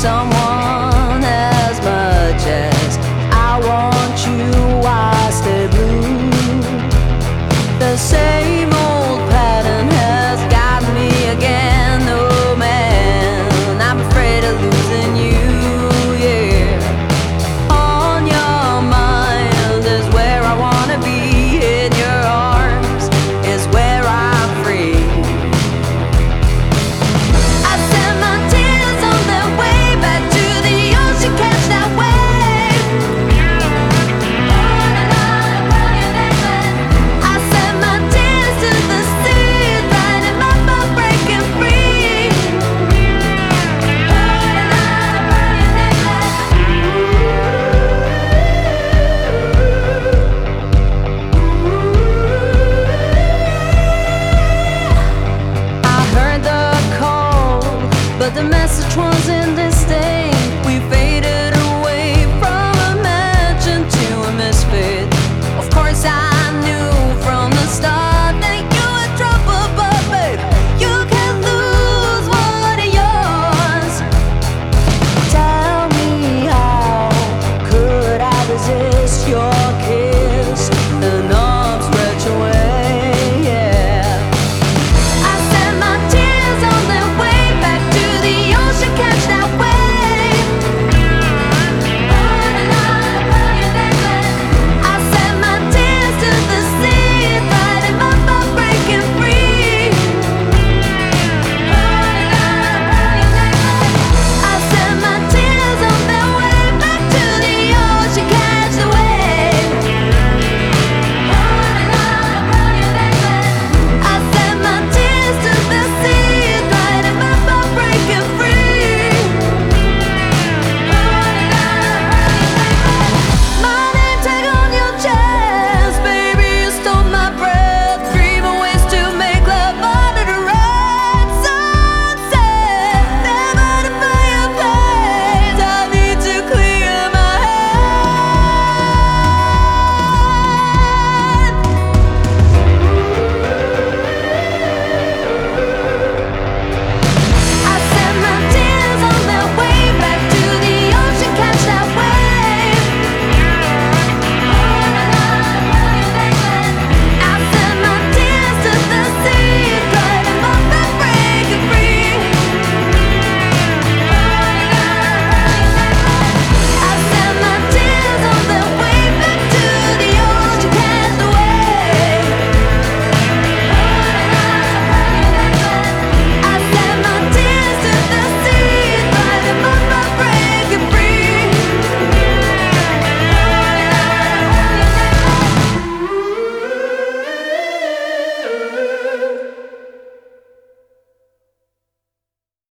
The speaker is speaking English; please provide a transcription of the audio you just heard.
someone as much as I want you, I stay blue. The same old pattern has got me again. Oh man, I'm afraid of losing you, yeah. On your mind is where I wanna be. In your arms is where I'm free. I send my tears on their way back to the ocean, catch that wave. I send my tears to the sea, riding my boat, breaking free. I heard the call, but the message wasn't distinct.